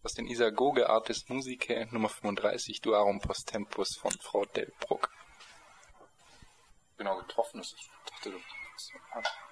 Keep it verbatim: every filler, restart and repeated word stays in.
aus den Isagoge Artis Musicae Nummer fünfunddreißig, Duarum Post Tempus von Frau Delbrück. Genau getroffen ist. Ich dachte, du...